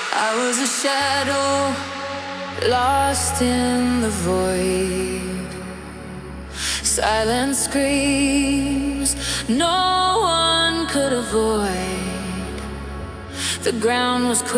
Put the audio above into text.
I was a shadow lost in the void. Silent screams no one could avoid. The ground was